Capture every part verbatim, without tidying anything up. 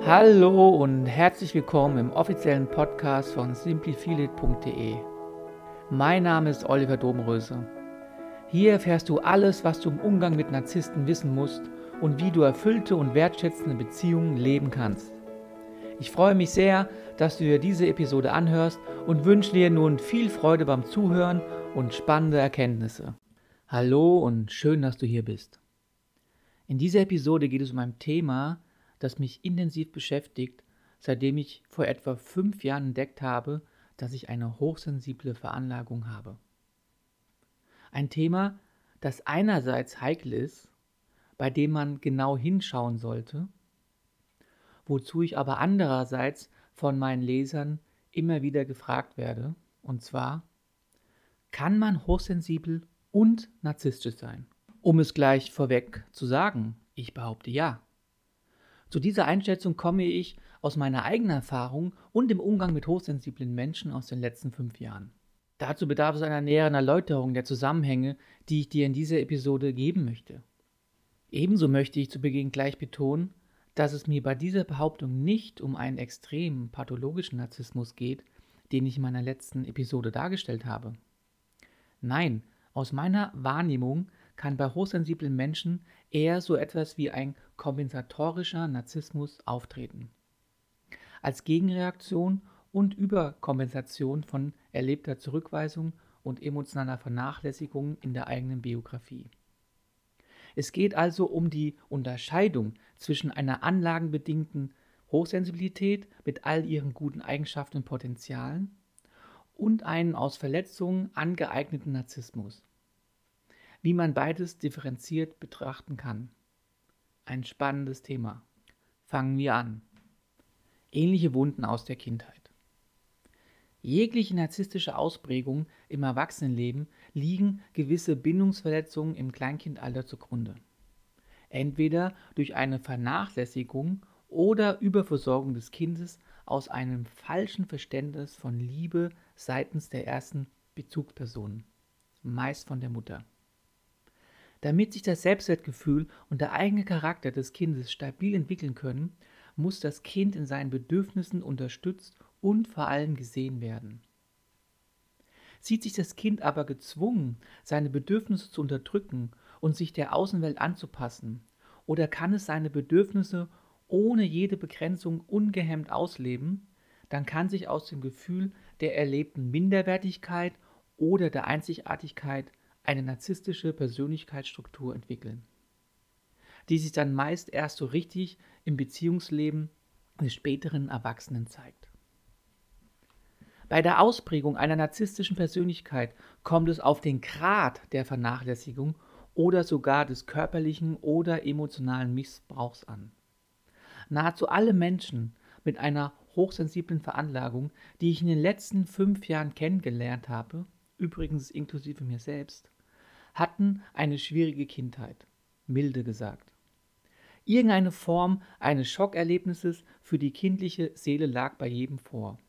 Hallo und herzlich willkommen im offiziellen Podcast von simply feel it punkt de. Mein Name ist Oliver Domröse. Hier erfährst du alles, was du im Umgang mit Narzissten wissen musst und wie du erfüllte und wertschätzende Beziehungen leben kannst. Ich freue mich sehr, dass du dir diese Episode anhörst und wünsche dir nun viel Freude beim Zuhören und spannende Erkenntnisse. Hallo und schön, dass du hier bist. In dieser Episode geht es um ein Thema, das mich intensiv beschäftigt, seitdem ich vor etwa fünf Jahren entdeckt habe, dass ich eine hochsensible Veranlagung habe. Ein Thema, das einerseits heikel ist, bei dem man genau hinschauen sollte, wozu ich aber andererseits von meinen Lesern immer wieder gefragt werde, und zwar: Kann man hochsensibel und narzisstisch sein? Um es gleich vorweg zu sagen, ich behaupte ja. Zu dieser Einschätzung komme ich aus meiner eigenen Erfahrung und dem Umgang mit hochsensiblen Menschen aus den letzten fünf Jahren. Dazu bedarf es einer näheren Erläuterung der Zusammenhänge, die ich dir in dieser Episode geben möchte. Ebenso möchte ich zu Beginn gleich betonen, dass es mir bei dieser Behauptung nicht um einen extremen pathologischen Narzissmus geht, den ich in meiner letzten Episode dargestellt habe. Nein, aus meiner Wahrnehmung kann bei hochsensiblen Menschen eher so etwas wie ein kompensatorischer Narzissmus auftreten. Als Gegenreaktion und Überkompensation von erlebter Zurückweisung und emotionaler Vernachlässigung in der eigenen Biografie. Es geht also um die Unterscheidung zwischen einer anlagenbedingten Hochsensibilität mit all ihren guten Eigenschaften und Potenzialen und einem aus Verletzungen angeeigneten Narzissmus. Wie man beides differenziert betrachten kann. Ein spannendes Thema. Fangen wir an. Ähnliche Wunden aus der Kindheit. Jegliche narzisstische Ausprägung im Erwachsenenleben liegen gewisse Bindungsverletzungen im Kleinkindalter zugrunde. Entweder durch eine Vernachlässigung oder Überversorgung des Kindes aus einem falschen Verständnis von Liebe seitens der ersten Bezugspersonen, meist von der Mutter. Damit sich das Selbstwertgefühl und der eigene Charakter des Kindes stabil entwickeln können, muss das Kind in seinen Bedürfnissen unterstützt und vor allem gesehen werden. Sieht sich das Kind aber gezwungen, seine Bedürfnisse zu unterdrücken und sich der Außenwelt anzupassen, oder kann es seine Bedürfnisse ohne jede Begrenzung ungehemmt ausleben, dann kann sich aus dem Gefühl der erlebten Minderwertigkeit oder der Einzigartigkeit eine narzisstische Persönlichkeitsstruktur entwickeln, die sich dann meist erst so richtig im Beziehungsleben des späteren Erwachsenen zeigt. Bei der Ausprägung einer narzisstischen Persönlichkeit kommt es auf den Grad der Vernachlässigung oder sogar des körperlichen oder emotionalen Missbrauchs an. Nahezu alle Menschen mit einer hochsensiblen Veranlagung, die ich in den letzten fünf Jahren kennengelernt habe, übrigens inklusive mir selbst, hatten eine schwierige Kindheit, milde gesagt. Irgendeine Form eines Schockerlebnisses für die kindliche Seele lag bei jedem vor.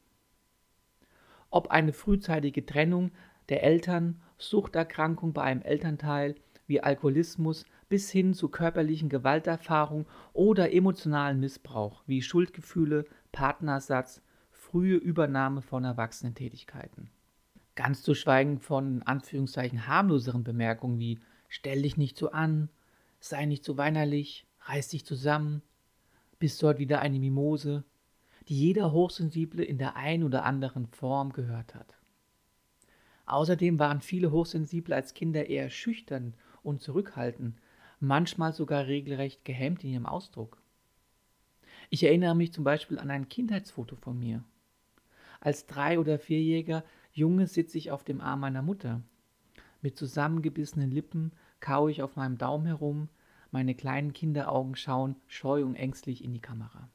Ob eine frühzeitige Trennung der Eltern, Suchterkrankung bei einem Elternteil wie Alkoholismus bis hin zu körperlichen Gewalterfahrung oder emotionalen Missbrauch wie Schuldgefühle, Partnerersatz, frühe Übernahme von Erwachsenentätigkeiten. Ganz zu schweigen von in Anführungszeichen harmloseren Bemerkungen wie „Stell dich nicht so an", „Sei nicht so weinerlich", „Reiß dich zusammen", „Bist dort wieder eine Mimose", die jeder Hochsensible in der einen oder anderen Form gehört hat. Außerdem waren viele Hochsensible als Kinder eher schüchtern und zurückhaltend, manchmal sogar regelrecht gehemmt in ihrem Ausdruck. Ich erinnere mich zum Beispiel an ein Kindheitsfoto von mir. Als drei- oder vierjähriger Junge sitze ich auf dem Arm meiner Mutter. Mit zusammengebissenen Lippen kaue ich auf meinem Daumen herum, meine kleinen Kinderaugen schauen scheu und ängstlich in die Kamera.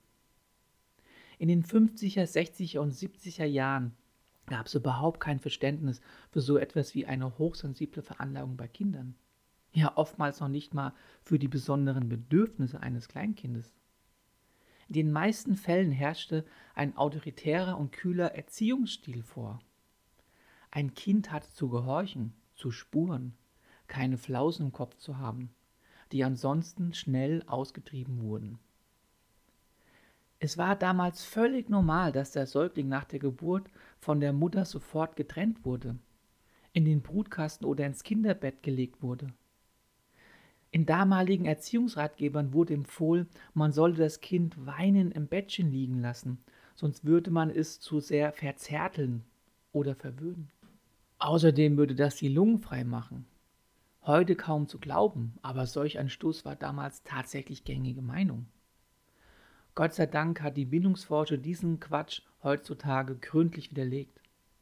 In den fünfziger, sechziger und siebziger Jahren gab es überhaupt kein Verständnis für so etwas wie eine hochsensible Veranlagung bei Kindern. Ja, oftmals noch nicht mal für die besonderen Bedürfnisse eines Kleinkindes. In den meisten Fällen herrschte ein autoritärer und kühler Erziehungsstil vor. Ein Kind hatte zu gehorchen, zu spuren, keine Flausen im Kopf zu haben, die ansonsten schnell ausgetrieben wurden. Es war damals völlig normal, dass der Säugling nach der Geburt von der Mutter sofort getrennt wurde, in den Brutkasten oder ins Kinderbett gelegt wurde. In damaligen Erziehungsratgebern wurde empfohlen, man solle das Kind weinend im Bettchen liegen lassen, sonst würde man es zu sehr verzärteln oder verwöhnen. Außerdem würde das die Lungen frei machen. Heute kaum zu glauben, aber solch ein Stoß war damals tatsächlich gängige Meinung. Gott sei Dank hat die Bindungsforschung diesen Quatsch heutzutage gründlich widerlegt.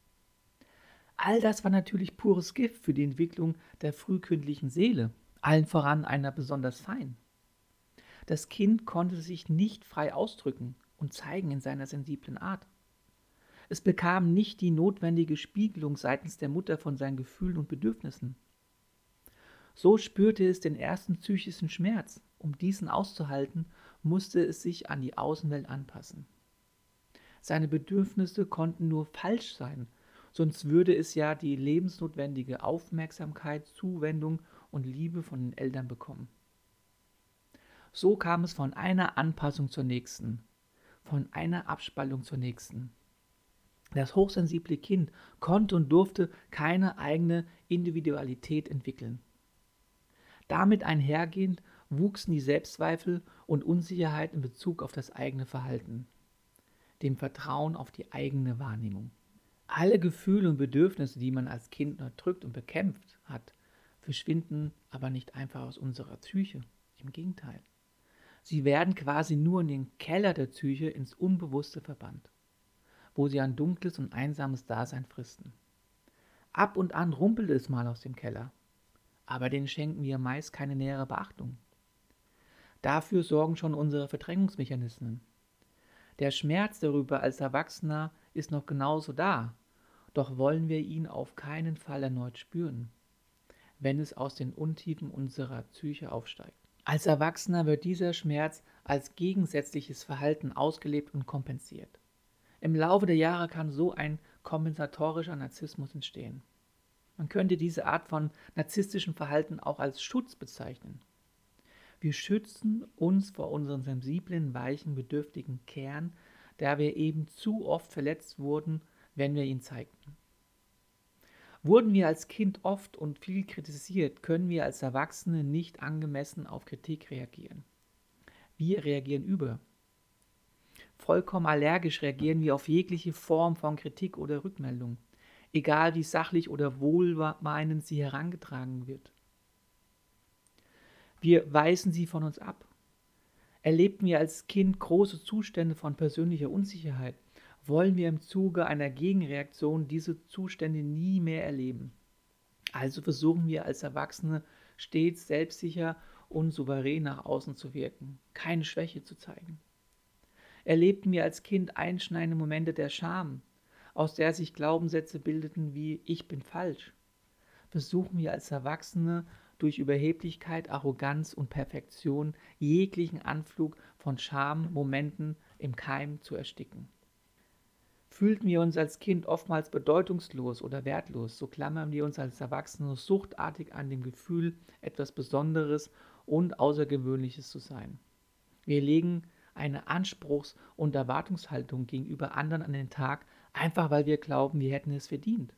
All das war natürlich pures Gift für die Entwicklung der frühkindlichen Seele, allen voran einer besonders feinen. Das Kind konnte sich nicht frei ausdrücken und zeigen in seiner sensiblen Art. Es bekam nicht die notwendige Spiegelung seitens der Mutter von seinen Gefühlen und Bedürfnissen. So spürte es den ersten psychischen Schmerz. Um diesen auszuhalten, musste es sich an die Außenwelt anpassen. Seine Bedürfnisse konnten nur falsch sein, sonst würde es ja die lebensnotwendige Aufmerksamkeit, Zuwendung und Liebe von den Eltern bekommen. So kam es von einer Anpassung zur nächsten, von einer Abspaltung zur nächsten. Das hochsensible Kind konnte und durfte keine eigene Individualität entwickeln. Damit einhergehend wuchsen die Selbstzweifel und Unsicherheit in Bezug auf das eigene Verhalten, dem Vertrauen auf die eigene Wahrnehmung. Alle Gefühle und Bedürfnisse, die man als Kind unterdrückt und bekämpft hat, verschwinden aber nicht einfach aus unserer Psyche. Im Gegenteil. Sie werden quasi nur in den Keller der Psyche ins Unbewusste verbannt, wo sie ein dunkles und einsames Dasein fristen. Ab und an rumpelt es mal aus dem Keller, aber denen schenken wir meist keine nähere Beachtung. Dafür sorgen schon unsere Verdrängungsmechanismen. Der Schmerz darüber als Erwachsener ist noch genauso da, doch wollen wir ihn auf keinen Fall erneut spüren, wenn es aus den Untiefen unserer Psyche aufsteigt. Als Erwachsener wird dieser Schmerz als gegensätzliches Verhalten ausgelebt und kompensiert. Im Laufe der Jahre kann so ein kompensatorischer Narzissmus entstehen. Man könnte diese Art von narzisstischem Verhalten auch als Schutz bezeichnen. Wir schützen uns vor unserem sensiblen, weichen, bedürftigen Kern, da wir eben zu oft verletzt wurden, wenn wir ihn zeigten. Wurden wir als Kind oft und viel kritisiert, können wir als Erwachsene nicht angemessen auf Kritik reagieren. Wir reagieren über. Vollkommen allergisch reagieren wir auf jegliche Form von Kritik oder Rückmeldung, egal wie sachlich oder wohlmeinend sie herangetragen wird. Wir weisen sie von uns ab. Erlebten wir als Kind große Zustände von persönlicher Unsicherheit, wollen wir im Zuge einer Gegenreaktion diese Zustände nie mehr erleben. Also versuchen wir als Erwachsene stets selbstsicher und souverän nach außen zu wirken, keine Schwäche zu zeigen. Erlebten wir als Kind einschneidende Momente der Scham, aus der sich Glaubenssätze bildeten wie „Ich bin falsch“, versuchen wir als Erwachsene durch Überheblichkeit, Arroganz und Perfektion jeglichen Anflug von Schammomenten im Keim zu ersticken. Fühlten wir uns als Kind oftmals bedeutungslos oder wertlos, so klammern wir uns als Erwachsene suchtartig an dem Gefühl, etwas Besonderes und Außergewöhnliches zu sein. Wir legen eine Anspruchs- und Erwartungshaltung gegenüber anderen an den Tag, einfach weil wir glauben, wir hätten es verdient.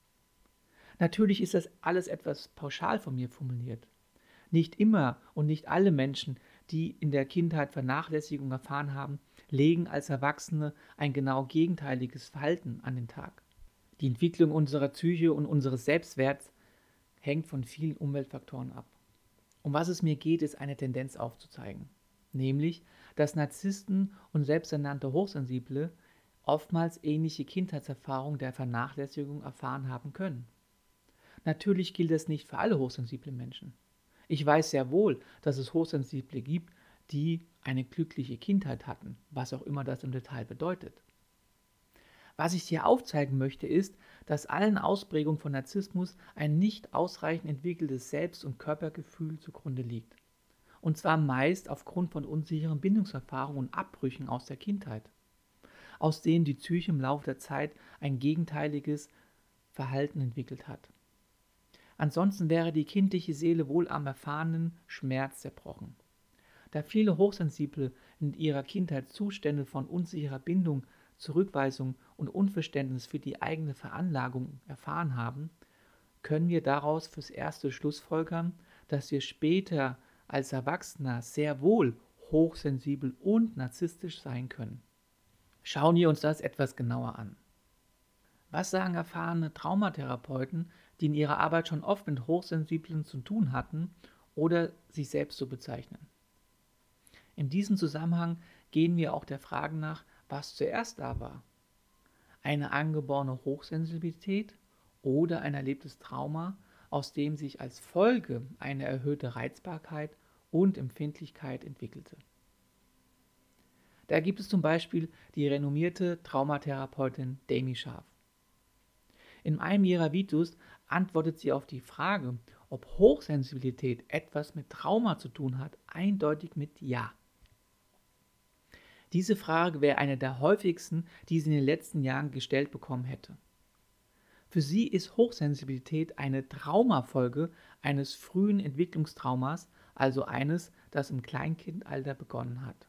Natürlich ist das alles etwas pauschal von mir formuliert. Nicht immer und nicht alle Menschen, die in der Kindheit Vernachlässigung erfahren haben, legen als Erwachsene ein genau gegenteiliges Verhalten an den Tag. Die Entwicklung unserer Psyche und unseres Selbstwerts hängt von vielen Umweltfaktoren ab. Um was es mir geht, ist eine Tendenz aufzuzeigen, nämlich, dass Narzissten und selbsternannte Hochsensible oftmals ähnliche Kindheitserfahrungen der Vernachlässigung erfahren haben können. Natürlich gilt das nicht für alle hochsensible Menschen. Ich weiß sehr wohl, dass es Hochsensible gibt, die eine glückliche Kindheit hatten, was auch immer das im Detail bedeutet. Was ich hier aufzeigen möchte, ist, dass allen Ausprägungen von Narzissmus ein nicht ausreichend entwickeltes Selbst- und Körpergefühl zugrunde liegt. Und zwar meist aufgrund von unsicheren Bindungserfahrungen und Abbrüchen aus der Kindheit, aus denen die Psyche im Laufe der Zeit ein gegenteiliges Verhalten entwickelt hat. Ansonsten wäre die kindliche Seele wohl am erfahrenen Schmerz zerbrochen. Da viele Hochsensible in ihrer Kindheit Zustände von unsicherer Bindung, Zurückweisung und Unverständnis für die eigene Veranlagung erfahren haben, können wir daraus fürs Erste schlussfolgern, dass wir später als Erwachsener sehr wohl hochsensibel und narzisstisch sein können. Schauen wir uns das etwas genauer an. Was sagen erfahrene Traumatherapeuten, die in ihrer Arbeit schon oft mit Hochsensiblen zu tun hatten oder sich selbst so bezeichnen? In diesem Zusammenhang gehen wir auch der Frage nach, was zuerst da war. Eine angeborene Hochsensibilität oder ein erlebtes Trauma, aus dem sich als Folge eine erhöhte Reizbarkeit und Empfindlichkeit entwickelte. Da gibt es zum Beispiel die renommierte Traumatherapeutin Demi Scharf. In einem ihrer Videos antwortet sie auf die Frage, ob Hochsensibilität etwas mit Trauma zu tun hat, eindeutig mit Ja. Diese Frage wäre eine der häufigsten, die sie in den letzten Jahren gestellt bekommen hätte. Für sie ist Hochsensibilität eine Traumafolge eines frühen Entwicklungstraumas, also eines, das im Kleinkindalter begonnen hat.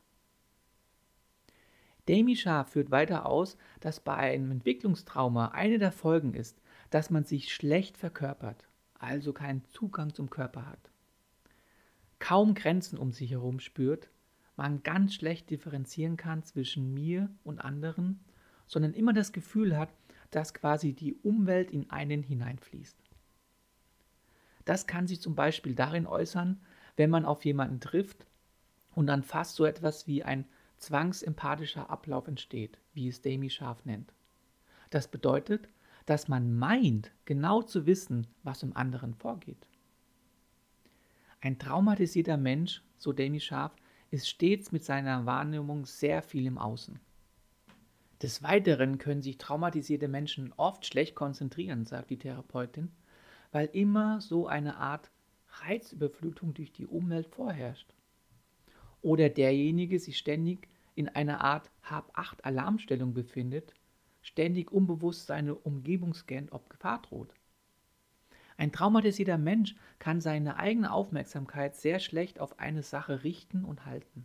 Demi Scharf führt weiter aus, dass bei einem Entwicklungstrauma eine der Folgen ist, dass man sich schlecht verkörpert, also keinen Zugang zum Körper hat, kaum Grenzen um sich herum spürt, man ganz schlecht differenzieren kann zwischen mir und anderen, sondern immer das Gefühl hat, dass quasi die Umwelt in einen hineinfließt. Das kann sich zum Beispiel darin äußern, wenn man auf jemanden trifft und dann fast so etwas wie ein zwangsempathischer Ablauf entsteht, wie es Demi Scharf nennt. Das bedeutet, dass man meint, genau zu wissen, was im anderen vorgeht. Ein traumatisierter Mensch, so Demi Scharf, ist stets mit seiner Wahrnehmung sehr viel im Außen. Des Weiteren können sich traumatisierte Menschen oft schlecht konzentrieren, sagt die Therapeutin, weil immer so eine Art Reizüberflutung durch die Umwelt vorherrscht. Oder derjenige sich ständig in einer Art Hab-Acht-Alarmstellung befindet, ständig unbewusst seine Umgebung scannt, ob Gefahr droht. Ein traumatisierter Mensch kann seine eigene Aufmerksamkeit sehr schlecht auf eine Sache richten und halten.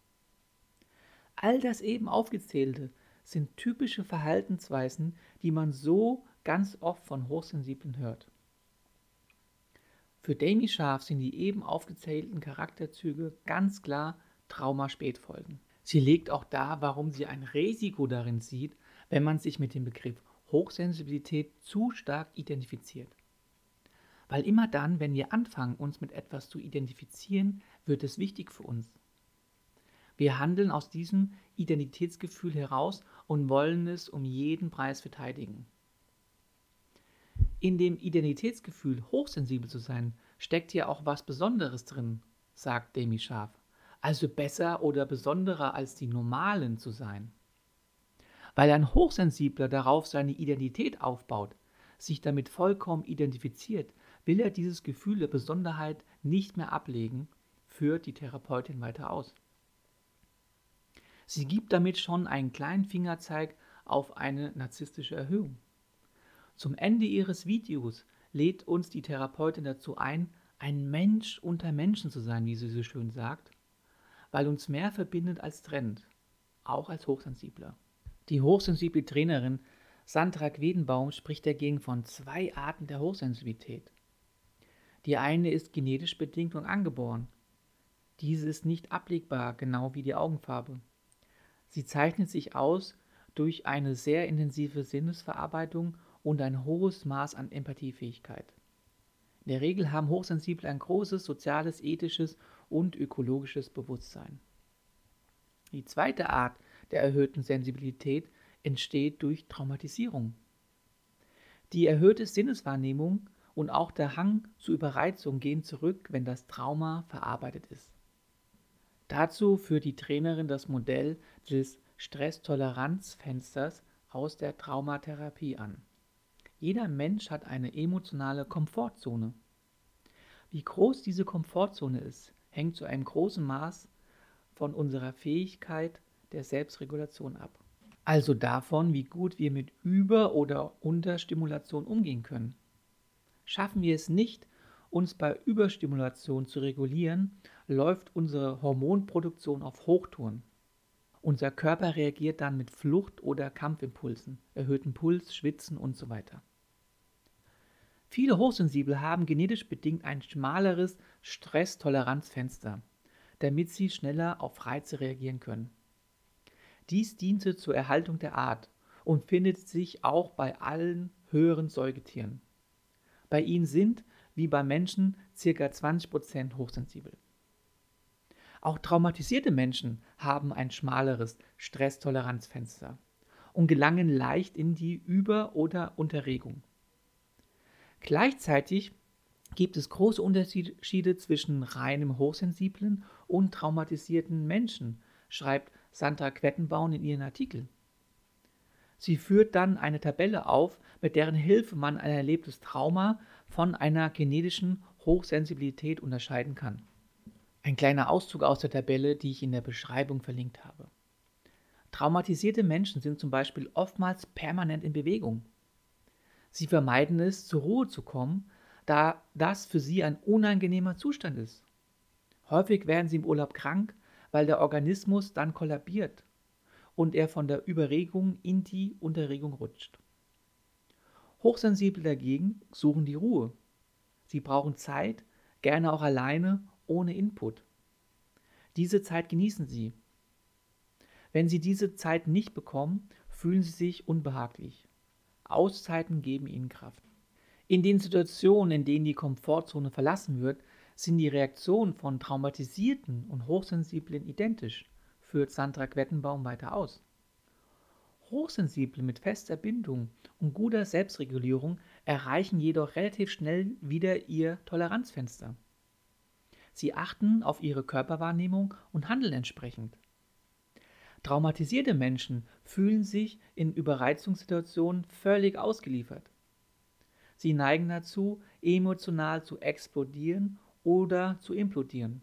All das eben Aufgezählte sind typische Verhaltensweisen, die man so ganz oft von Hochsensiblen hört. Für Demi Scharf sind die eben aufgezählten Charakterzüge ganz klar Traumaspätfolgen. Sie legt auch dar, warum sie ein Risiko darin sieht, wenn man sich mit dem Begriff Hochsensibilität zu stark identifiziert. Weil immer dann, wenn wir anfangen, uns mit etwas zu identifizieren, wird es wichtig für uns. Wir handeln aus diesem Identitätsgefühl heraus und wollen es um jeden Preis verteidigen. In dem Identitätsgefühl, hochsensibel zu sein, steckt hier auch was Besonderes drin, sagt Demi Scharf. Also besser oder besonderer als die Normalen zu sein. Weil ein Hochsensibler darauf seine Identität aufbaut, sich damit vollkommen identifiziert, will er dieses Gefühl der Besonderheit nicht mehr ablegen, führt die Therapeutin weiter aus. Sie gibt damit schon einen kleinen Fingerzeig auf eine narzisstische Erhöhung. Zum Ende ihres Videos lädt uns die Therapeutin dazu ein, ein Mensch unter Menschen zu sein, wie sie so schön sagt, weil uns mehr verbindet als trennt, auch als Hochsensibler. Die hochsensible Trainerin Sandra Quedenbaum spricht dagegen von zwei Arten der Hochsensibilität. Die eine ist genetisch bedingt und angeboren. Diese ist nicht ablegbar, genau wie die Augenfarbe. Sie zeichnet sich aus durch eine sehr intensive Sinnesverarbeitung und ein hohes Maß an Empathiefähigkeit. In der Regel haben Hochsensible ein großes soziales, ethisches und ökologisches Bewusstsein. Die zweite Art der erhöhten Sensibilität entsteht durch Traumatisierung. Die erhöhte Sinneswahrnehmung und auch der Hang zur Überreizung gehen zurück, wenn das Trauma verarbeitet ist. Dazu führt die Trainerin das Modell des Stresstoleranzfensters aus der Traumatherapie an. Jeder Mensch hat eine emotionale Komfortzone. Wie groß diese Komfortzone ist, hängt zu einem großen Maß von unserer Fähigkeit der Selbstregulation ab. Also davon, wie gut wir mit Über- oder Unterstimulation umgehen können. Schaffen wir es nicht, uns bei Überstimulation zu regulieren, läuft unsere Hormonproduktion auf Hochtouren. Unser Körper reagiert dann mit Flucht- oder Kampfimpulsen, erhöhten Puls, Schwitzen und so weiter. Viele Hochsensible haben genetisch bedingt ein schmaleres Stresstoleranzfenster, damit sie schneller auf Reize reagieren können. Dies diente zur Erhaltung der Art und findet sich auch bei allen höheren Säugetieren. Bei ihnen sind, wie bei Menschen, ca. zwanzig Prozent hochsensibel. Auch traumatisierte Menschen haben ein schmaleres Stresstoleranzfenster und gelangen leicht in die Über- oder Unterregung. Gleichzeitig gibt es große Unterschiede zwischen reinem hochsensiblen und traumatisierten Menschen, schreibt Sandra Quettenbaum in ihrem Artikel. Sie führt dann eine Tabelle auf, mit deren Hilfe man ein erlebtes Trauma von einer genetischen Hochsensibilität unterscheiden kann. Ein kleiner Auszug aus der Tabelle, die ich in der Beschreibung verlinkt habe. Traumatisierte Menschen sind zum Beispiel oftmals permanent in Bewegung. Sie vermeiden es, zur Ruhe zu kommen, da das für sie ein unangenehmer Zustand ist. Häufig werden sie im Urlaub krank, weil der Organismus dann kollabiert und er von der Überregung in die Unterregung rutscht. Hochsensible dagegen suchen die Ruhe. Sie brauchen Zeit, gerne auch alleine, ohne Input. Diese Zeit genießen sie. Wenn sie diese Zeit nicht bekommen, fühlen sie sich unbehaglich. Auszeiten geben ihnen Kraft. In den Situationen, in denen die Komfortzone verlassen wird, sind die Reaktionen von Traumatisierten und Hochsensiblen identisch, führt Sandra Quettenbaum weiter aus. Hochsensible mit fester Bindung und guter Selbstregulierung erreichen jedoch relativ schnell wieder ihr Toleranzfenster. Sie achten auf ihre Körperwahrnehmung und handeln entsprechend. Traumatisierte Menschen fühlen sich in Überreizungssituationen völlig ausgeliefert. Sie neigen dazu, emotional zu explodieren oder zu implodieren.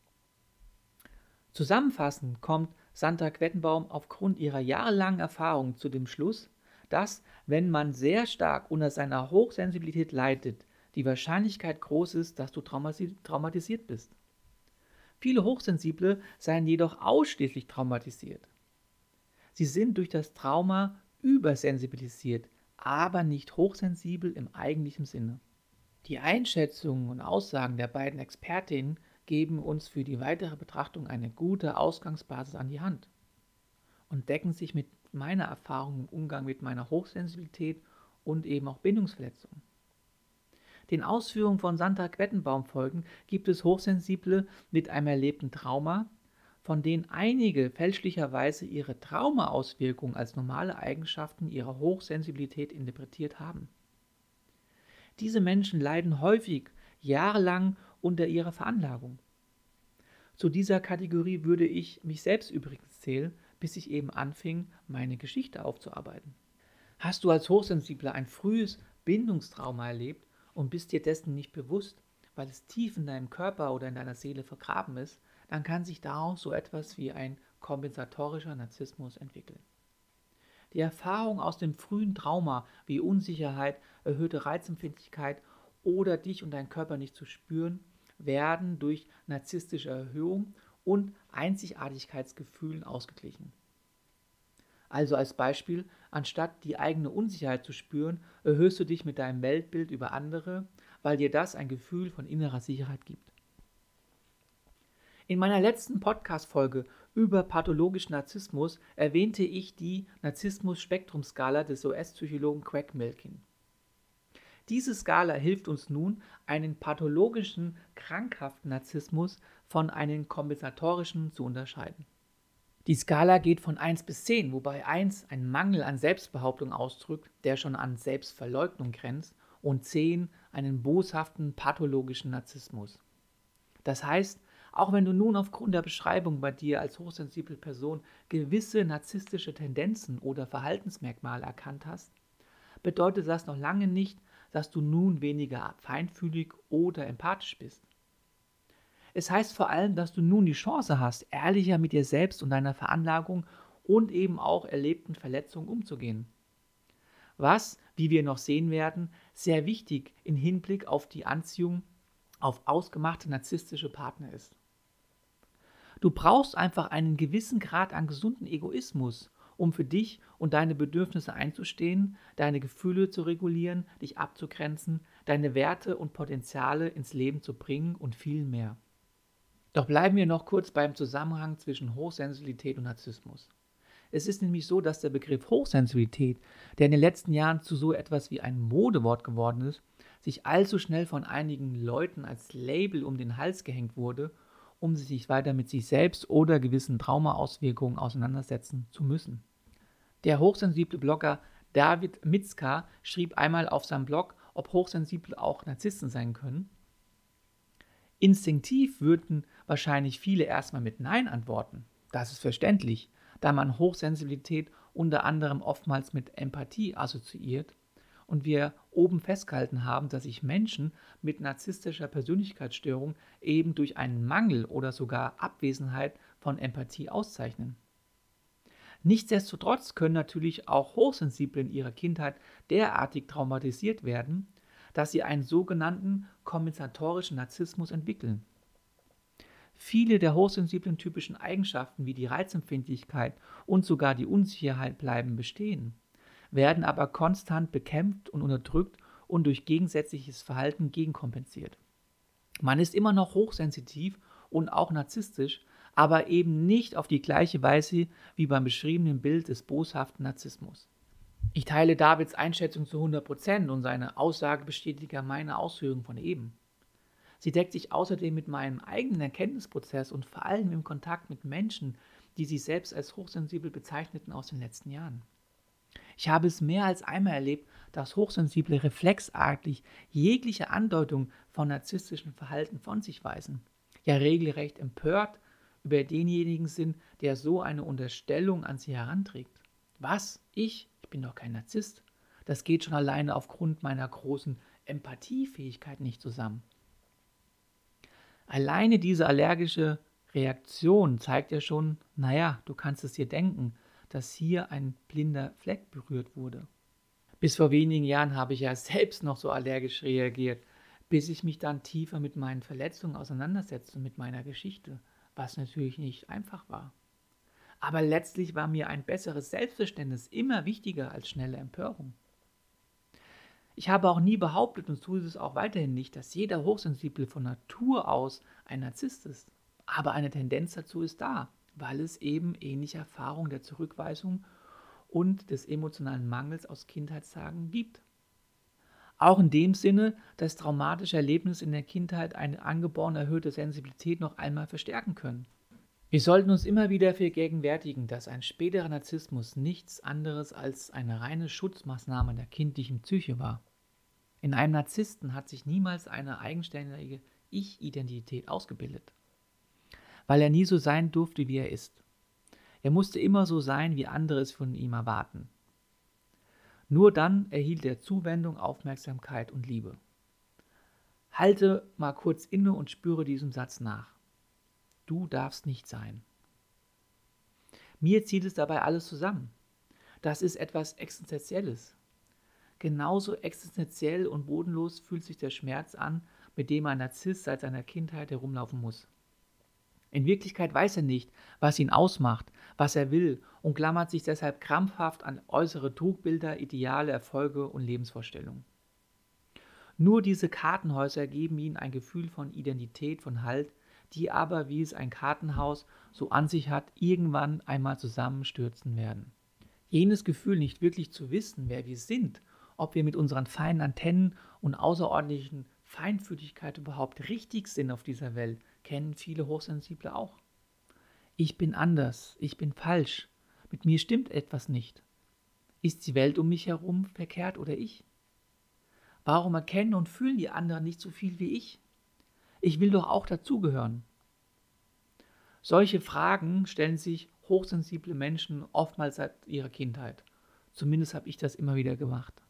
Zusammenfassend kommt Sandra Quettenbaum aufgrund ihrer jahrelangen Erfahrung zu dem Schluss, dass, wenn man sehr stark unter seiner Hochsensibilität leidet, die Wahrscheinlichkeit groß ist, dass du traumatisiert bist. Viele Hochsensible seien jedoch ausschließlich traumatisiert. Sie sind durch das Trauma übersensibilisiert, aber nicht hochsensibel im eigentlichen Sinne. Die Einschätzungen und Aussagen der beiden Expertinnen geben uns für die weitere Betrachtung eine gute Ausgangsbasis an die Hand und decken sich mit meiner Erfahrung im Umgang mit meiner Hochsensibilität und eben auch Bindungsverletzungen. Den Ausführungen von Sandra Quettenbaum folgend gibt es Hochsensible mit einem erlebten Trauma, von denen einige fälschlicherweise ihre Traumaauswirkungen als normale Eigenschaften ihrer Hochsensibilität interpretiert haben. Diese Menschen leiden häufig jahrelang unter ihrer Veranlagung. Zu dieser Kategorie würde ich mich selbst übrigens zählen, bis ich eben anfing, meine Geschichte aufzuarbeiten. Hast du als Hochsensibler ein frühes Bindungstrauma erlebt und bist dir dessen nicht bewusst, weil es tief in deinem Körper oder in deiner Seele vergraben ist, dann kann sich daraus so etwas wie ein kompensatorischer Narzissmus entwickeln. Die Erfahrung aus dem frühen Trauma wie Unsicherheit, erhöhte Reizempfindlichkeit oder dich und deinen Körper nicht zu spüren, werden durch narzisstische Erhöhung und Einzigartigkeitsgefühlen ausgeglichen. Also als Beispiel, anstatt die eigene Unsicherheit zu spüren, erhöhst du dich mit deinem Weltbild über andere, weil dir das ein Gefühl von innerer Sicherheit gibt. In meiner letzten Podcast-Folge über pathologischen Narzissmus erwähnte ich die Narzissmus-Spektrum-Skala des U S-Psychologen Craig Milken. Diese Skala hilft uns nun, einen pathologischen, krankhaften Narzissmus von einem kompensatorischen zu unterscheiden. Die Skala geht von eins bis zehn, wobei eins einen Mangel an Selbstbehauptung ausdrückt, der schon an Selbstverleugnung grenzt, und zehn einen boshaften, pathologischen Narzissmus. Das heißt, auch wenn du nun aufgrund der Beschreibung bei dir als hochsensible Person gewisse narzisstische Tendenzen oder Verhaltensmerkmale erkannt hast, bedeutet das noch lange nicht, dass du nun weniger feinfühlig oder empathisch bist. Es heißt vor allem, dass du nun die Chance hast, ehrlicher mit dir selbst und deiner Veranlagung und eben auch erlebten Verletzungen umzugehen. Was, wie wir noch sehen werden, sehr wichtig im Hinblick auf die Anziehung auf ausgemachte narzisstische Partner ist. Du brauchst einfach einen gewissen Grad an gesunden Egoismus, um für dich und deine Bedürfnisse einzustehen, deine Gefühle zu regulieren, dich abzugrenzen, deine Werte und Potenziale ins Leben zu bringen und viel mehr. Doch bleiben wir noch kurz beim Zusammenhang zwischen Hochsensibilität und Narzissmus. Es ist nämlich so, dass der Begriff Hochsensibilität, der in den letzten Jahren zu so etwas wie ein Modewort geworden ist, sich allzu schnell von einigen Leuten als Label um den Hals gehängt wurde, um sich weiter mit sich selbst oder gewissen Traumaauswirkungen auseinandersetzen zu müssen. Der hochsensible Blogger David Mitzka schrieb einmal auf seinem Blog, ob Hochsensible auch Narzissten sein können. Instinktiv würden wahrscheinlich viele erstmal mit Nein antworten. Das ist verständlich, da man Hochsensibilität unter anderem oftmals mit Empathie assoziiert und wir oben festgehalten haben, dass sich Menschen mit narzisstischer Persönlichkeitsstörung eben durch einen Mangel oder sogar Abwesenheit von Empathie auszeichnen. Nichtsdestotrotz können natürlich auch Hochsensible in ihrer Kindheit derartig traumatisiert werden, dass sie einen sogenannten kompensatorischen Narzissmus entwickeln. Viele der hochsensiblen typischen Eigenschaften wie die Reizempfindlichkeit und sogar die Unsicherheit bleiben bestehen, werden aber konstant bekämpft und unterdrückt und durch gegensätzliches Verhalten gegenkompensiert. Man ist immer noch hochsensitiv und auch narzisstisch, aber eben nicht auf die gleiche Weise wie beim beschriebenen Bild des boshaften Narzissmus. Ich teile Davids Einschätzung zu hundert Prozent und seine Aussage bestätigt ja meine Ausführungen von eben. Sie deckt sich außerdem mit meinem eigenen Erkenntnisprozess und vor allem im Kontakt mit Menschen, die sich selbst als hochsensibel bezeichneten aus den letzten Jahren. Ich habe es mehr als einmal erlebt, dass Hochsensible reflexartig jegliche Andeutung von narzisstischem Verhalten von sich weisen, ja regelrecht empört über denjenigen sind, der so eine Unterstellung an sie heranträgt. Was? Ich? Ich bin doch kein Narzisst. Das geht schon alleine aufgrund meiner großen Empathiefähigkeit nicht zusammen. Alleine diese allergische Reaktion zeigt ja schon, naja, du kannst es dir denken, dass hier ein blinder Fleck berührt wurde. Bis vor wenigen Jahren habe ich ja selbst noch so allergisch reagiert, bis ich mich dann tiefer mit meinen Verletzungen auseinandersetzte, mit meiner Geschichte, was natürlich nicht einfach war. Aber letztlich war mir ein besseres Selbstverständnis immer wichtiger als schnelle Empörung. Ich habe auch nie behauptet und tue es auch weiterhin nicht, dass jeder Hochsensible von Natur aus ein Narzisst ist. Aber eine Tendenz dazu ist da, weil es eben ähnliche Erfahrungen der Zurückweisung und des emotionalen Mangels aus Kindheitstagen gibt. Auch in dem Sinne, dass traumatische Erlebnisse in der Kindheit eine angeborene erhöhte Sensibilität noch einmal verstärken können. Wir sollten uns immer wieder vergegenwärtigen, dass ein späterer Narzissmus nichts anderes als eine reine Schutzmaßnahme der kindlichen Psyche war. In einem Narzissten hat sich niemals eine eigenständige Ich-Identität ausgebildet, weil er nie so sein durfte, wie er ist. Er musste immer so sein, wie andere es von ihm erwarten. Nur dann erhielt er Zuwendung, Aufmerksamkeit und Liebe. Halte mal kurz inne und spüre diesem Satz nach. Du darfst nicht sein. Mir zieht es dabei alles zusammen. Das ist etwas Existenzielles. Genauso existenziell und bodenlos fühlt sich der Schmerz an, mit dem ein Narzisst seit seiner Kindheit herumlaufen muss. In Wirklichkeit weiß er nicht, was ihn ausmacht, was er will und klammert sich deshalb krampfhaft an äußere Trugbilder, Ideale, Erfolge und Lebensvorstellungen. Nur diese Kartenhäuser geben ihm ein Gefühl von Identität, von Halt, die aber, wie es ein Kartenhaus so an sich hat, irgendwann einmal zusammenstürzen werden. Jenes Gefühl, nicht wirklich zu wissen, wer wir sind, ob wir mit unseren feinen Antennen und außerordentlichen Feinfühligkeit überhaupt richtig sind auf dieser Welt, kennen viele Hochsensible auch. Ich bin anders, ich bin falsch, mit mir stimmt etwas nicht. Ist die Welt um mich herum verkehrt oder ich? Warum erkennen und fühlen die anderen nicht so viel wie ich? Ich will doch auch dazugehören. Solche Fragen stellen sich hochsensible Menschen oftmals seit ihrer Kindheit. Zumindest habe ich das immer wieder gemacht.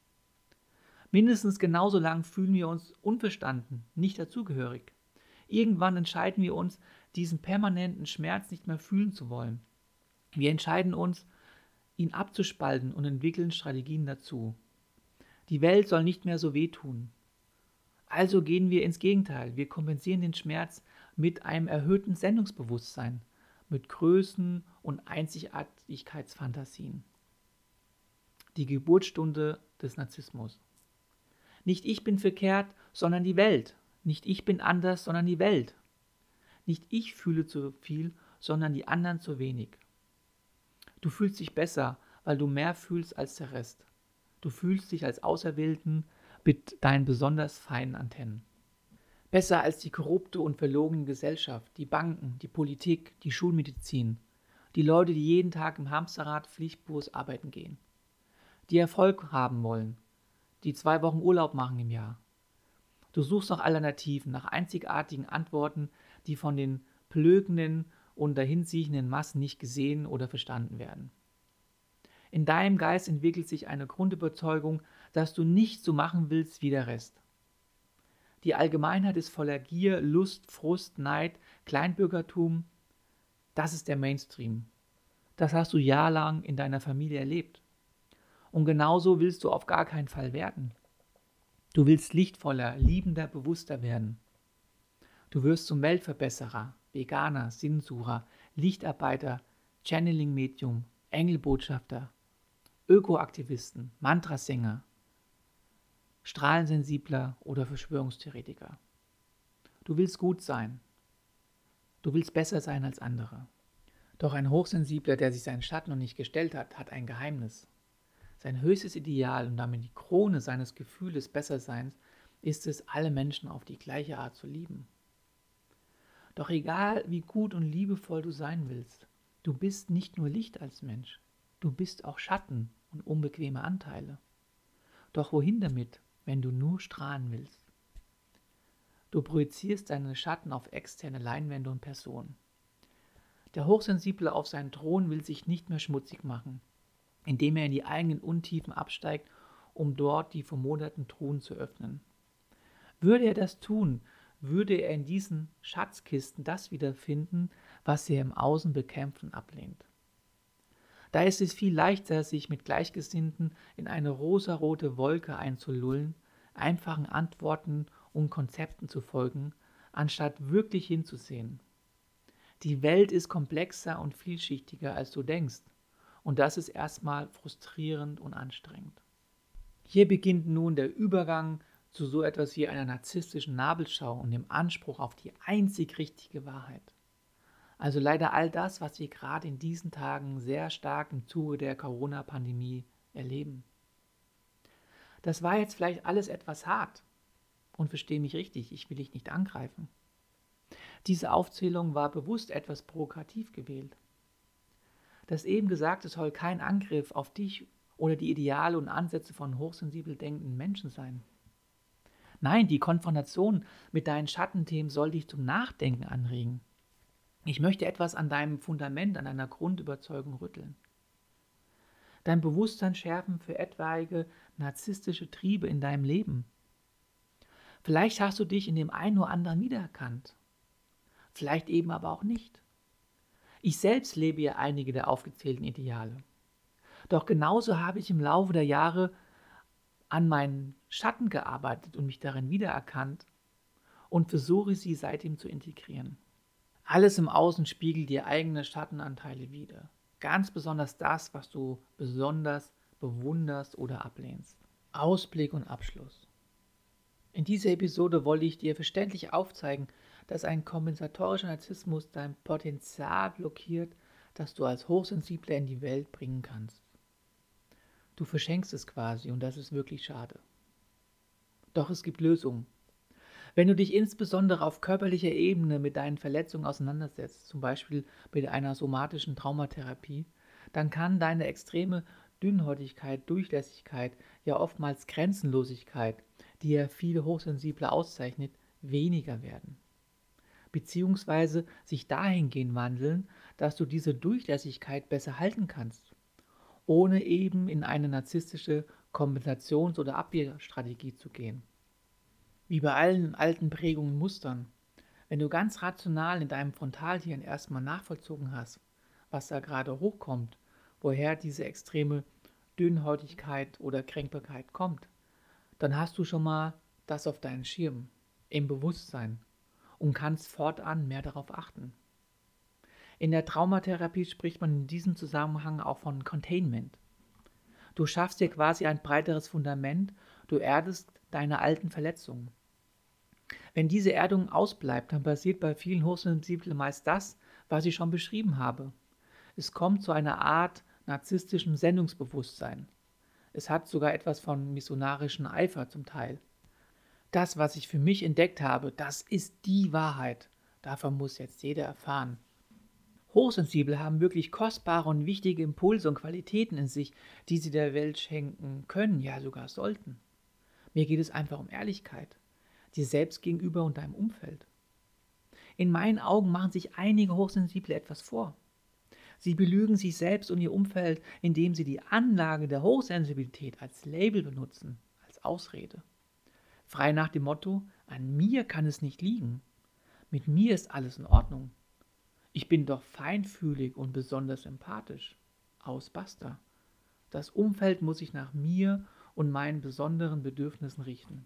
Mindestens genauso lang fühlen wir uns unverstanden, nicht dazugehörig. Irgendwann entscheiden wir uns, diesen permanenten Schmerz nicht mehr fühlen zu wollen. Wir entscheiden uns, ihn abzuspalten und entwickeln Strategien dazu. Die Welt soll nicht mehr so wehtun. Also gehen wir ins Gegenteil. Wir kompensieren den Schmerz mit einem erhöhten Sendungsbewusstsein, mit Größen und Einzigartigkeitsfantasien. Die Geburtsstunde des Narzissmus. Nicht ich bin verkehrt, sondern die Welt. Nicht ich bin anders, sondern die Welt. Nicht ich fühle zu viel, sondern die anderen zu wenig. Du fühlst dich besser, weil du mehr fühlst als der Rest. Du fühlst dich als Auserwählten mit deinen besonders feinen Antennen. Besser als die korrupte und verlogene Gesellschaft, die Banken, die Politik, die Schulmedizin, die Leute, die jeden Tag im Hamsterrad pflichtbewusst arbeiten gehen, die Erfolg haben wollen, die zwei Wochen Urlaub machen im Jahr. Du suchst nach Alternativen, nach einzigartigen Antworten, die von den plögenden und dahinsiechenden Massen nicht gesehen oder verstanden werden. In deinem Geist entwickelt sich eine Grundüberzeugung, dass du nicht so machen willst wie der Rest. Die Allgemeinheit ist voller Gier, Lust, Frust, Neid, Kleinbürgertum. Das ist der Mainstream. Das hast du jahrelang in deiner Familie erlebt. Und genauso willst du auf gar keinen Fall werden. Du willst lichtvoller, liebender, bewusster werden. Du wirst zum Weltverbesserer, Veganer, Sinnsucher, Lichtarbeiter, Channeling-Medium, Engelbotschafter, Ökoaktivisten, Mantrasänger, Strahlensensibler oder Verschwörungstheoretiker. Du willst gut sein. Du willst besser sein als andere. Doch ein Hochsensibler, der sich seinen Schatten noch nicht gestellt hat, hat ein Geheimnis. Sein höchstes Ideal und damit die Krone seines Gefühles Besserseins ist es, alle Menschen auf die gleiche Art zu lieben. Doch egal, wie gut und liebevoll du sein willst, du bist nicht nur Licht als Mensch, du bist auch Schatten und unbequeme Anteile. Doch wohin damit, wenn du nur strahlen willst? Du projizierst deine Schatten auf externe Leinwände und Personen. Der Hochsensible auf seinen Thron will sich nicht mehr schmutzig machen, indem er in die eigenen Untiefen absteigt, um dort die vermoderten Truhen zu öffnen. Würde er das tun, würde er in diesen Schatzkisten das wiederfinden, was er im Außen bekämpft und ablehnt. Da ist es viel leichter, sich mit Gleichgesinnten in eine rosarote Wolke einzulullen, einfachen Antworten und Konzepten zu folgen, anstatt wirklich hinzusehen. Die Welt ist komplexer und vielschichtiger, als du denkst. Und das ist erstmal frustrierend und anstrengend. Hier beginnt nun der Übergang zu so etwas wie einer narzisstischen Nabelschau und dem Anspruch auf die einzig richtige Wahrheit. Also leider all das, was wir gerade in diesen Tagen sehr stark im Zuge der Corona-Pandemie erleben. Das war jetzt vielleicht alles etwas hart. Und verstehe mich richtig, ich will dich nicht angreifen. Diese Aufzählung war bewusst etwas provokativ gewählt. Das eben Gesagte soll kein Angriff auf dich oder die Ideale und Ansätze von hochsensibel denkenden Menschen sein. Nein, die Konfrontation mit deinen Schattenthemen soll dich zum Nachdenken anregen. Ich möchte etwas an deinem Fundament, an deiner Grundüberzeugung rütteln. Dein Bewusstsein schärfen für etwaige narzisstische Triebe in deinem Leben. Vielleicht hast du dich in dem einen oder anderen wiedererkannt. Vielleicht eben aber auch nicht. Ich selbst lebe ja einige der aufgezählten Ideale. Doch genauso habe ich im Laufe der Jahre an meinen Schatten gearbeitet und mich darin wiedererkannt und versuche sie seitdem zu integrieren. Alles im Außen spiegelt dir eigene Schattenanteile wider. Ganz besonders das, was du besonders bewunderst oder ablehnst. Ausblick und Abschluss. In dieser Episode wollte ich dir verständlich aufzeigen, dass ein kompensatorischer Narzissmus dein Potenzial blockiert, das du als Hochsensibler in die Welt bringen kannst. Du verschenkst es quasi und das ist wirklich schade. Doch es gibt Lösungen. Wenn du dich insbesondere auf körperlicher Ebene mit deinen Verletzungen auseinandersetzt, zum Beispiel mit einer somatischen Traumatherapie, dann kann deine extreme Dünnhäutigkeit, Durchlässigkeit, ja oftmals Grenzenlosigkeit, die ja viele Hochsensible auszeichnet, weniger werden. Beziehungsweise sich dahingehend wandeln, dass du diese Durchlässigkeit besser halten kannst, ohne eben in eine narzisstische Kompensations- oder Abwehrstrategie zu gehen. Wie bei allen alten Prägungen und Mustern, wenn du ganz rational in deinem Frontalhirn erstmal nachvollzogen hast, was da gerade hochkommt, woher diese extreme Dünnhäutigkeit oder Kränkbarkeit kommt, dann hast du schon mal das auf deinen Schirm, im Bewusstsein und kannst fortan mehr darauf achten. In der Traumatherapie spricht man in diesem Zusammenhang auch von Containment. Du schaffst dir quasi ein breiteres Fundament, du erdest deine alten Verletzungen. Wenn diese Erdung ausbleibt, dann passiert bei vielen Hochsensiblen meist das, was ich schon beschrieben habe. Es kommt zu einer Art narzisstischem Sendungsbewusstsein. Es hat sogar etwas von missionarischem Eifer zum Teil. Das, was ich für mich entdeckt habe, das ist die Wahrheit. Davon muss jetzt jeder erfahren. Hochsensible haben wirklich kostbare und wichtige Impulse und Qualitäten in sich, die sie der Welt schenken können, ja sogar sollten. Mir geht es einfach um Ehrlichkeit, dir selbst gegenüber und deinem Umfeld. In meinen Augen machen sich einige Hochsensible etwas vor. Sie belügen sich selbst und ihr Umfeld, indem sie die Anlage der Hochsensibilität als Label benutzen, als Ausrede. Frei nach dem Motto, an mir kann es nicht liegen. Mit mir ist alles in Ordnung. Ich bin doch feinfühlig und besonders empathisch. Aus basta. Das Umfeld muss sich nach mir und meinen besonderen Bedürfnissen richten.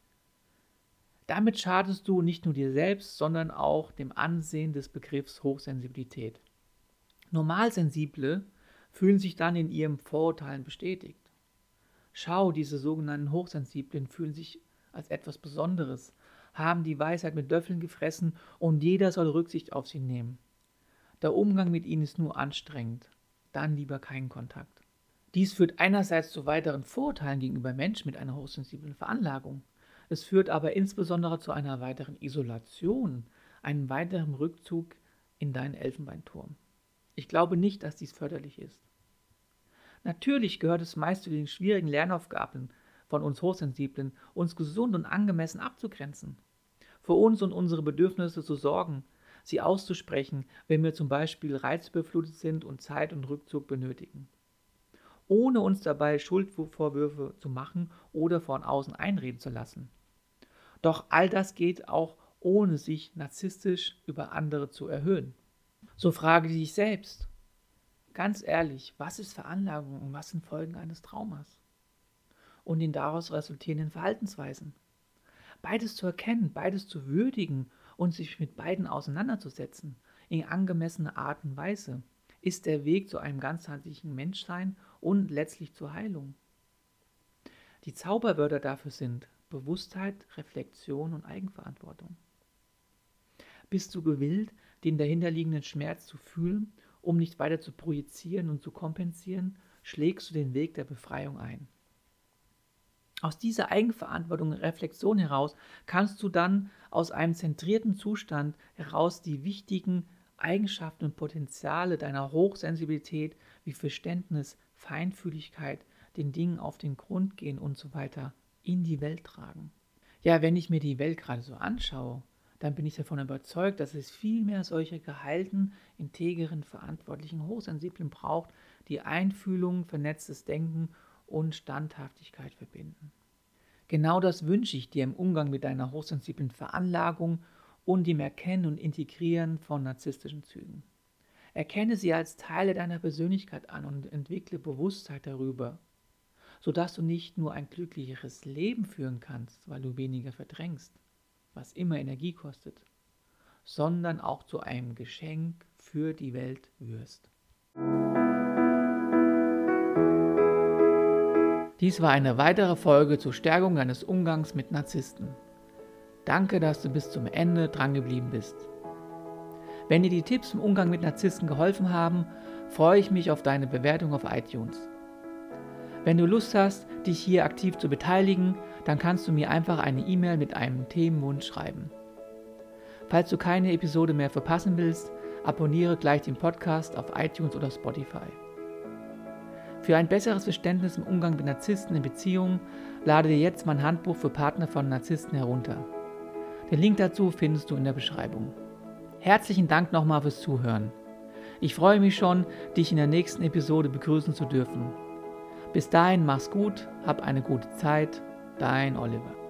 Damit schadest du nicht nur dir selbst, sondern auch dem Ansehen des Begriffs Hochsensibilität. Normalsensible fühlen sich dann in ihren Vorurteilen bestätigt. Schau, diese sogenannten Hochsensiblen fühlen sich als etwas Besonderes, haben die Weisheit mit Löffeln gefressen und jeder soll Rücksicht auf sie nehmen. Der Umgang mit ihnen ist nur anstrengend, dann lieber keinen Kontakt. Dies führt einerseits zu weiteren Vorurteilen gegenüber Menschen mit einer hochsensiblen Veranlagung. Es führt aber insbesondere zu einer weiteren Isolation, einem weiteren Rückzug in deinen Elfenbeinturm. Ich glaube nicht, dass dies förderlich ist. Natürlich gehört es meist zu den schwierigen Lernaufgaben von uns Hochsensiblen, uns gesund und angemessen abzugrenzen, für uns und unsere Bedürfnisse zu sorgen, sie auszusprechen, wenn wir zum Beispiel reizüberflutet sind und Zeit und Rückzug benötigen, ohne uns dabei Schuldvorwürfe zu machen oder von außen einreden zu lassen. Doch all das geht auch ohne sich narzisstisch über andere zu erhöhen. So frage dich selbst, ganz ehrlich, was ist Veranlagung und was sind Folgen eines Traumas? Und den daraus resultierenden Verhaltensweisen. Beides zu erkennen, beides zu würdigen und sich mit beiden auseinanderzusetzen, in angemessener Art und Weise, ist der Weg zu einem ganzheitlichen Menschsein und letztlich zur Heilung. Die Zauberwörter dafür sind Bewusstheit, Reflexion und Eigenverantwortung. Bist du gewillt, den dahinterliegenden Schmerz zu fühlen, um nicht weiter zu projizieren und zu kompensieren, schlägst du den Weg der Befreiung ein. Aus dieser Eigenverantwortung und Reflexion heraus kannst du dann aus einem zentrierten Zustand heraus die wichtigen Eigenschaften und Potenziale deiner Hochsensibilität wie Verständnis, Feinfühligkeit, den Dingen auf den Grund gehen und so weiter in die Welt tragen. Ja, wenn ich mir die Welt gerade so anschaue, dann bin ich davon überzeugt, dass es viel mehr solche geheilten, integeren, verantwortlichen Hochsensiblen braucht, die Einfühlung, vernetztes Denken und Standhaftigkeit verbinden. Genau das wünsche ich dir im Umgang mit deiner hochsensiblen Veranlagung und dem Erkennen und Integrieren von narzisstischen Zügen. Erkenne sie als Teile deiner Persönlichkeit an und entwickle Bewusstheit darüber, sodass du nicht nur ein glücklicheres Leben führen kannst, weil du weniger verdrängst, was immer Energie kostet, sondern auch zu einem Geschenk für die Welt wirst. Dies war eine weitere Folge zur Stärkung deines Umgangs mit Narzissten. Danke, dass du bis zum Ende drangeblieben bist. Wenn dir die Tipps im Umgang mit Narzissten geholfen haben, freue ich mich auf deine Bewertung auf iTunes. Wenn du Lust hast, dich hier aktiv zu beteiligen, dann kannst du mir einfach eine E-Mail mit einem Themenwunsch schreiben. Falls du keine Episode mehr verpassen willst, abonniere gleich den Podcast auf iTunes oder Spotify. Für ein besseres Verständnis im Umgang mit Narzissten in Beziehungen lade dir jetzt mein Handbuch für Partner von Narzissten herunter. Den Link dazu findest du in der Beschreibung. Herzlichen Dank nochmal fürs Zuhören. Ich freue mich schon, dich in der nächsten Episode begrüßen zu dürfen. Bis dahin mach's gut, hab eine gute Zeit, dein Oliver.